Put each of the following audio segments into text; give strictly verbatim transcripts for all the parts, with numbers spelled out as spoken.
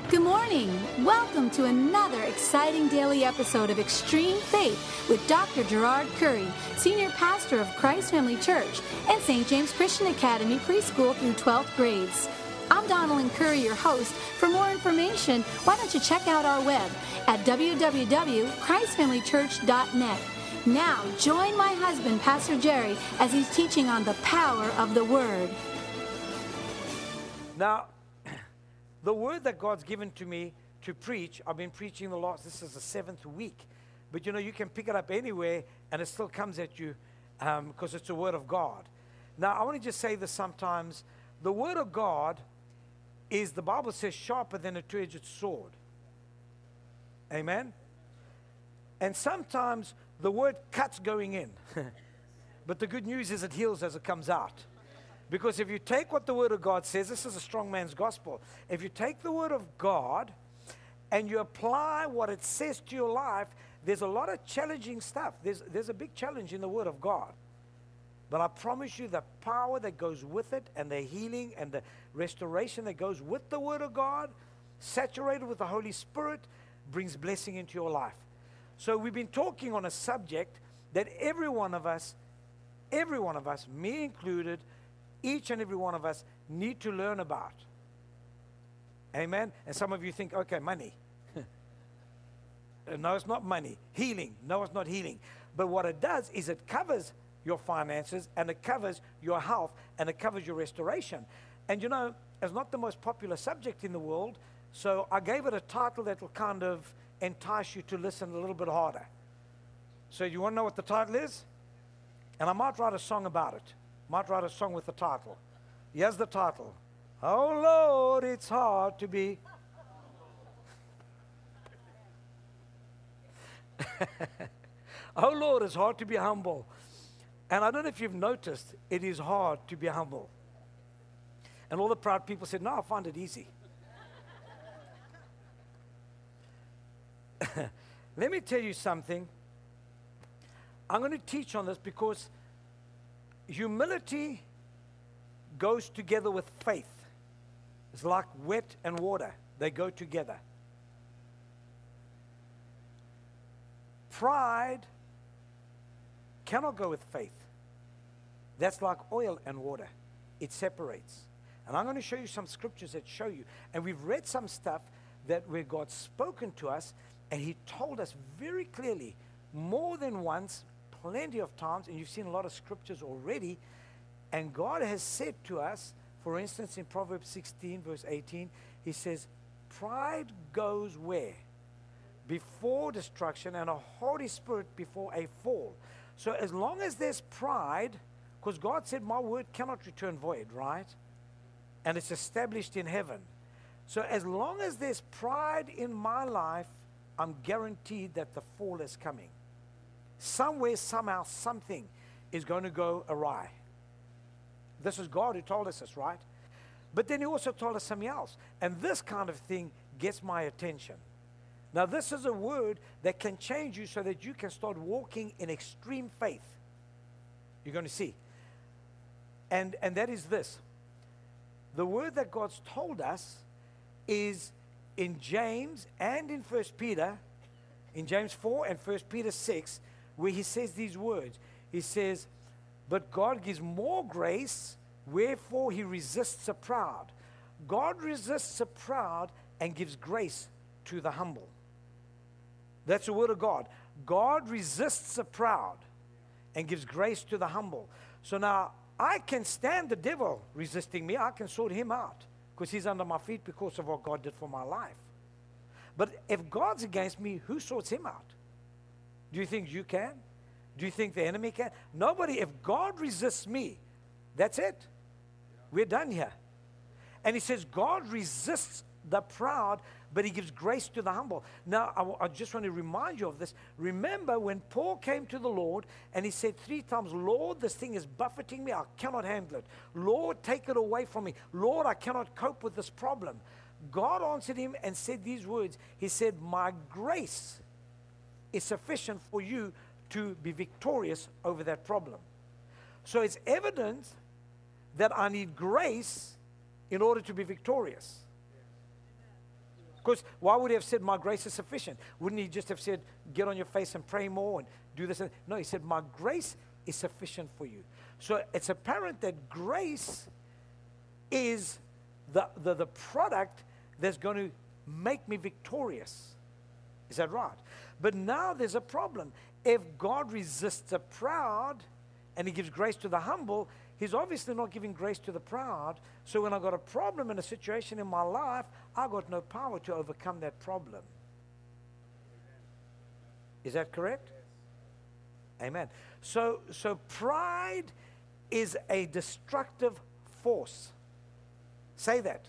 Good morning. Welcome to another exciting daily episode of Extreme Faith with Doctor Gerard Curry, Senior Pastor of Christ Family Church and Saint James Christian Academy preschool through twelfth grades. I'm Donalyn Curry, your host. For more information, why don't you check out our web at w w w dot christ family church dot net. Now, join my husband, Pastor Jerry, as he's teaching on the power of the Word. Now, the word that God's given to me to preach, I've been preaching the last, this is the seventh week. But you know, you can pick it up anywhere and it still comes at you um, because it's the word of God. Now, I want to just say this sometimes. The word of God is, the Bible says, sharper than a two-edged sword. Amen? And sometimes the word cuts going in. But the good news is it heals as it comes out. Because if you take what the Word of God says, this is a strong man's gospel. If you take the Word of God and you apply what it says to your life, there's a lot of challenging stuff. There's, there's a big challenge in the Word of God. But I promise you the power that goes with it and the healing and the restoration that goes with the Word of God, saturated with the Holy Spirit, brings blessing into your life. So we've been talking on a subject that every one of us, every one of us, me included, each and every one of us need to learn about. Amen? And some of you think, okay, money. No, it's not money. Healing. No, it's not healing. But what it does is it covers your finances, and it covers your health, and it covers your restoration. And you know, it's not the most popular subject in the world, so I gave it a title that will kind of entice you to listen a little bit harder. So you want to know what the title is? And I might write a song about it. Might write a song with the title. Here's the title. Oh Lord, it's hard to be. Oh Lord, it's hard to be humble. And I don't know if you've noticed, it is hard to be humble. And all the proud people said, no, I find it easy. Let me tell you something. I'm going to teach on this because humility goes together with faith. It's like wet and water. They go together. Pride cannot go with faith. That's like oil and water. It separates. And I'm going to show you some scriptures that show you. And we've read some stuff that where God's spoken to us and He told us very clearly, more than once, plenty of times, and you've seen a lot of scriptures already, and God has said to us, for instance, in Proverbs sixteen, verse eighteen, He says, pride goes where? Before destruction, and a haughty spirit before a fall. So as long as there's pride, because God said, my word cannot return void, right? And it's established in heaven. So as long as there's pride in my life, I'm guaranteed that the fall is coming. Somewhere, somehow, something is going to go awry. This is God who told us this, right? But then He also told us something else. And this kind of thing gets my attention. Now, this is a word that can change you so that you can start walking in extreme faith. You're going to see. And, and that is this. The word that God's told us is in James and in First Peter, in James four and First Peter six, where He says these words. He says, but God gives more grace, wherefore He resists the proud. God resists the proud and gives grace to the humble. That's the word of God. God resists the proud and gives grace to the humble. So now, I can stand the devil resisting me. I can sort him out because he's under my feet because of what God did for my life. But if God's against me, who sorts him out? Do you think you can? Do you think the enemy can? Nobody. If God resists me, that's it. We're done here. And He says God resists the proud, but He gives grace to the humble. Now, I, I just want to remind you of this. Remember when Paul came to the Lord and he said three times, Lord, this thing is buffeting me. I cannot handle it. Lord, take it away from me. Lord, I cannot cope with this problem. God answered him and said these words. He said, my grace is sufficient for you to be victorious over that problem. So it's evident that I need grace in order to be victorious. Because why would he have said, my grace is sufficient? Wouldn't he just have said, get on your face and pray more and do this? And no, he said, my grace is sufficient for you. So it's apparent that grace is the, the, the product that's going to make me victorious. Is that right? But now there's a problem. If God resists the proud and he gives grace to the humble, he's obviously not giving grace to the proud. So when I got a problem in a situation in my life, I got no power to overcome that problem. Is that correct? Amen. So, so pride is a destructive force. Say that.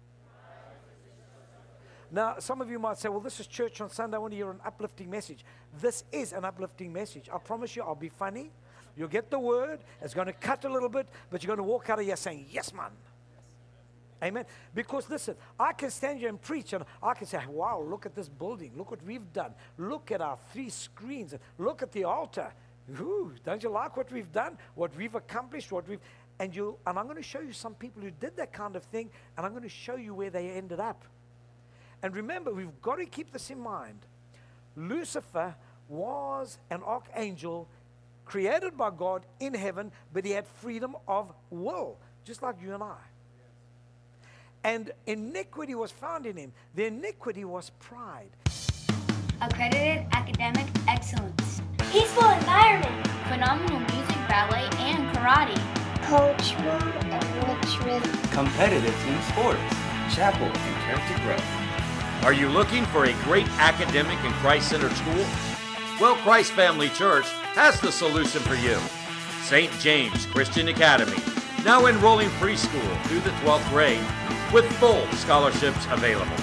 Now, some of you might say, well, this is church on Sunday. I want to hear an uplifting message. This is an uplifting message. I promise you, I'll be funny. You'll get the word. It's going to cut a little bit, but you're going to walk out of here saying, yes, man. Amen. Because listen, I can stand here and preach, and I can say, wow, look at this building. Look what we've done. Look at our three screens. Look at the altar. Ooh, don't you like what we've done? What we've accomplished? What we've... And, you, and I'm going to show you some people who did that kind of thing, and I'm going to show you where they ended up. And remember, we've got to keep this in mind. Lucifer was an archangel created by God in heaven, but he had freedom of will, just like you and I. And iniquity was found in him. The iniquity was pride. Accredited academic excellence. Peaceful environment. Phenomenal music, ballet, and karate. Cultural enrichment. Competitive team sports. Chapel and character growth. Are you looking for a great academic and Christ-centered school? Well, Christ Family Church has the solution for you. Saint James Christian Academy, now enrolling preschool through the twelfth grade with full scholarships available.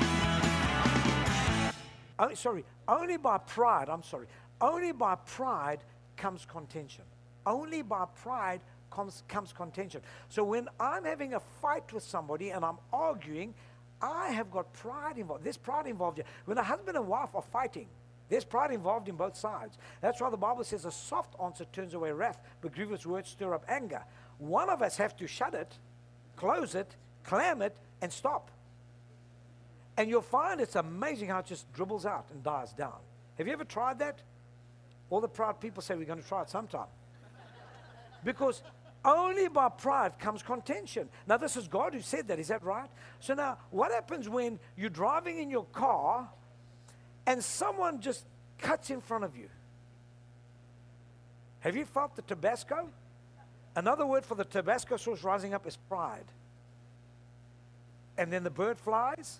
Oh, sorry, only by pride, I'm sorry, only by pride comes contention. Only by pride comes, comes contention. So when I'm having a fight with somebody and I'm arguing, I have got pride involved. There's pride involved here. When a husband and wife are fighting, there's pride involved in both sides. That's why the Bible says a soft answer turns away wrath, but grievous words stir up anger. One of us have to shut it, close it, clam it, and stop. And you'll find it's amazing how it just dribbles out and dies down. Have you ever tried that? All the proud people say we're going to try it sometime. Because only by pride comes contention. Now, this is God who said that. Is that right? So now, what happens when you're driving in your car and someone just cuts in front of you? Have you felt the Tabasco? Another word for the Tabasco sauce rising up is pride. And then the bird flies,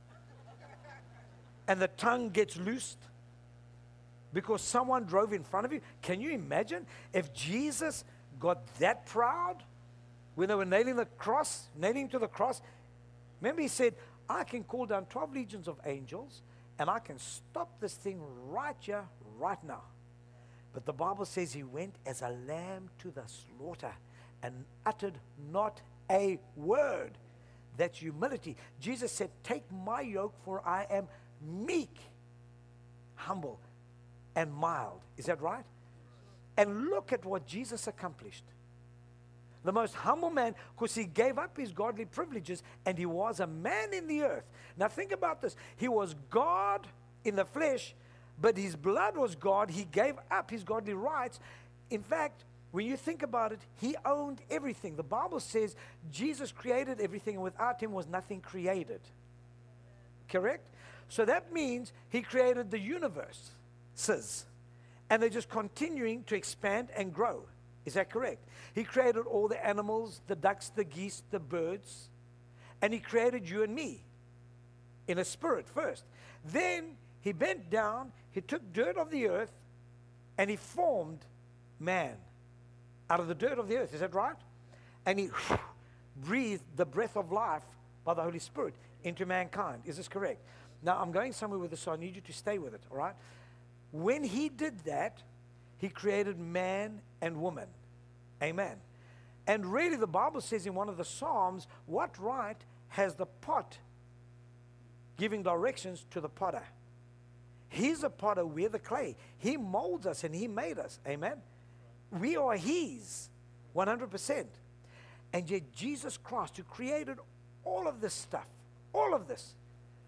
and the tongue gets loosed because someone drove in front of you. Can you imagine if Jesus got that proud when they were nailing the cross, nailing to the cross? Remember, he said, I can call down twelve legions of angels and I can stop this thing right here, right now. But the Bible says he went as a lamb to the slaughter and uttered not a word. That's humility. Jesus said, take my yoke, for I am meek, humble, and mild. Is that right? And look at what Jesus accomplished. The most humble man, because he gave up his godly privileges and he was a man in the earth. Now think about this. He was God in the flesh, but his blood was God. He gave up his godly rights. In fact, when you think about it, he owned everything. The Bible says Jesus created everything, and without him was nothing created. Correct? So that means he created the universe. And they're just continuing to expand and grow. Is that correct? He created all the animals, the ducks, the geese, the birds. And he created you and me in a spirit first. Then he bent down, he took dirt of the earth, and he formed man out of the dirt of the earth. Is that right? And he breathed the breath of life by the Holy Spirit into mankind. Is this correct? Now, I'm going somewhere with this, so I need you to stay with it, all right? When he did that, he created man and woman. Amen. And really, the Bible says in one of the Psalms, what right has the pot giving directions to the potter? He's the potter, we're the clay. He molds us and he made us. Amen. We are his, one hundred percent. And yet Jesus Christ, who created all of this stuff, all of this,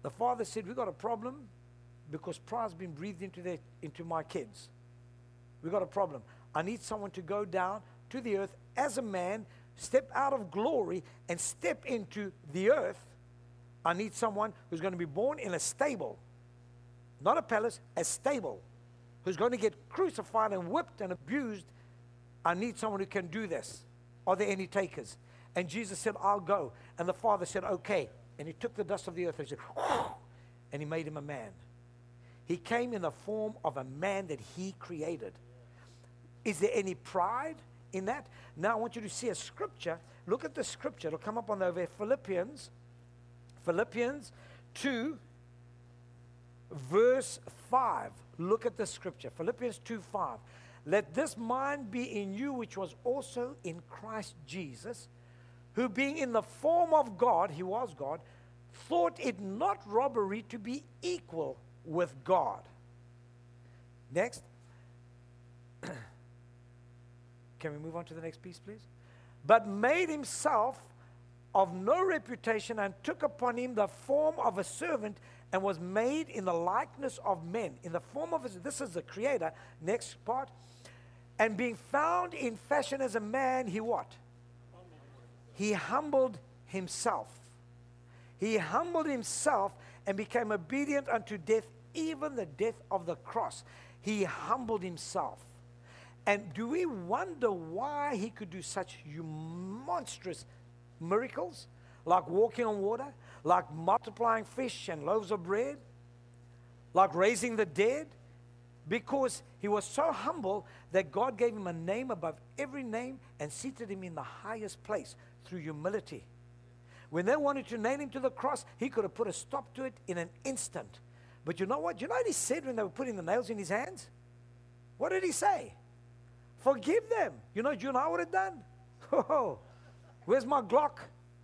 The father said, we got a problem because pride's been breathed into, their, into my kids. We got a problem. I need someone to go down to the earth as a man, step out of glory and step into the earth. I need someone who's going to be born in a stable, not a palace, a stable, who's going to get crucified and whipped and abused. I need someone who can do this. Are there any takers? And Jesus said, I'll go. And the father said, okay. And he took the dust of the earth and said, whoo, and he made him a man. He came in the form of a man that he created. Is there any pride in that? Now I want you to see a scripture. Look at the scripture. It'll come up on over Philippians. Philippians two, verse five. Look at the scripture. Philippians two, five. Let this mind be in you, which was also in Christ Jesus, who being in the form of God, he was God, thought it not robbery to be equal with God. Next. Can we move on to the next piece, please? But made himself of no reputation and took upon him the form of a servant and was made in the likeness of men. In the form of, a, this is the creator. Next part. And being found in fashion as a man, he what? He humbled himself. He humbled himself and became obedient unto death, even the death of the cross. He humbled himself. And do we wonder why he could do such monstrous miracles, like walking on water, like multiplying fish and loaves of bread, like raising the dead? Because he was so humble that God gave him a name above every name and seated him in the highest place through humility. When they wanted to nail him to the cross, he could have put a stop to it in an instant. But you know what? You know what he said when they were putting the nails in his hands? What did he say? Forgive them. You know what you and I would have done? Oh, where's my Glock?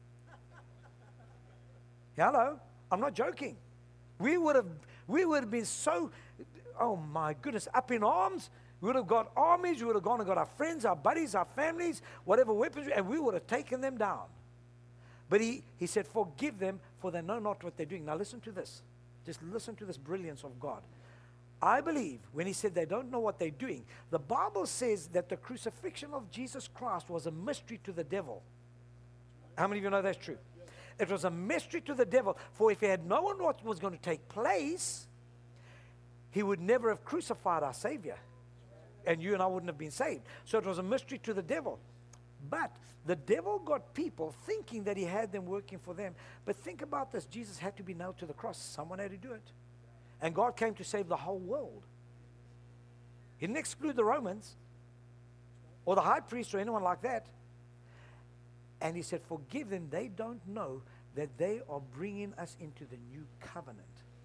Hello? I'm not joking. We would have, we would have been so, oh my goodness, up in arms. We would have got armies. We would have gone and got our friends, our buddies, our families, whatever weapons, and we would have taken them down. But he, he said, forgive them, for they know not what they're doing. Now listen to this. Just listen to this brilliance of God. I believe when he said they don't know what they're doing, the Bible says that the crucifixion of Jesus Christ was a mystery to the devil. How many of you know that's true? It was a mystery to the devil, for if he had known what was going to take place, he would never have crucified our Savior, and you and I wouldn't have been saved. So it was a mystery to the devil. But the devil got people thinking that he had them working for them. But think about this. Jesus had to be nailed to the cross. Someone had to do it. And God came to save the whole world. He didn't exclude the Romans or the high priest or anyone like that. And he said, forgive them. They don't know that they are bringing us into the new covenant.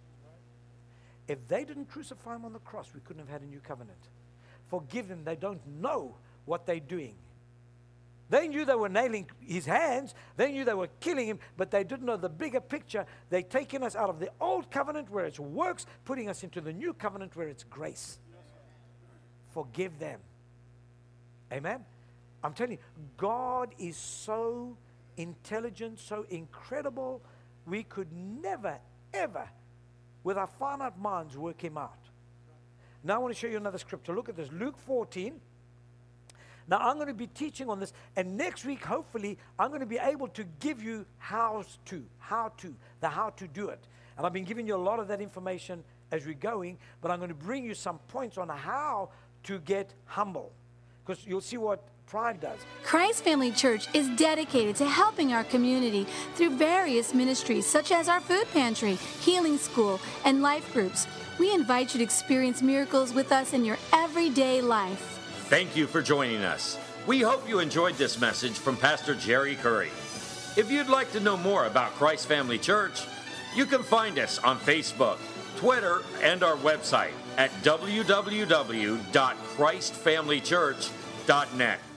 If they didn't crucify him on the cross, we couldn't have had a new covenant. Forgive them. They don't know what they're doing. They knew they were nailing his hands. They knew they were killing him, but they didn't know the bigger picture. They're taking us out of the old covenant where it's works, putting us into the new covenant where it's grace. Forgive them. Amen? I'm telling you, God is so intelligent, so incredible, we could never, ever, with our finite minds, work him out. Now I want to show you another scripture. Look at this. Luke fourteen. Now, I'm going to be teaching on this, and next week, hopefully, I'm going to be able to give you how to, how to, the how to do it. And I've been giving you a lot of that information as we're going, but I'm going to bring you some points on how to get humble, because you'll see what pride does. Christ Family Church is dedicated to helping our community through various ministries, such as our food pantry, healing school, and life groups. We invite you to experience miracles with us in your everyday life. Thank you for joining us. We hope you enjoyed this message from Pastor Jerry Curry. If you'd like to know more about Christ Family Church, you can find us on Facebook, Twitter, and our website at w w w dot christ family church dot net.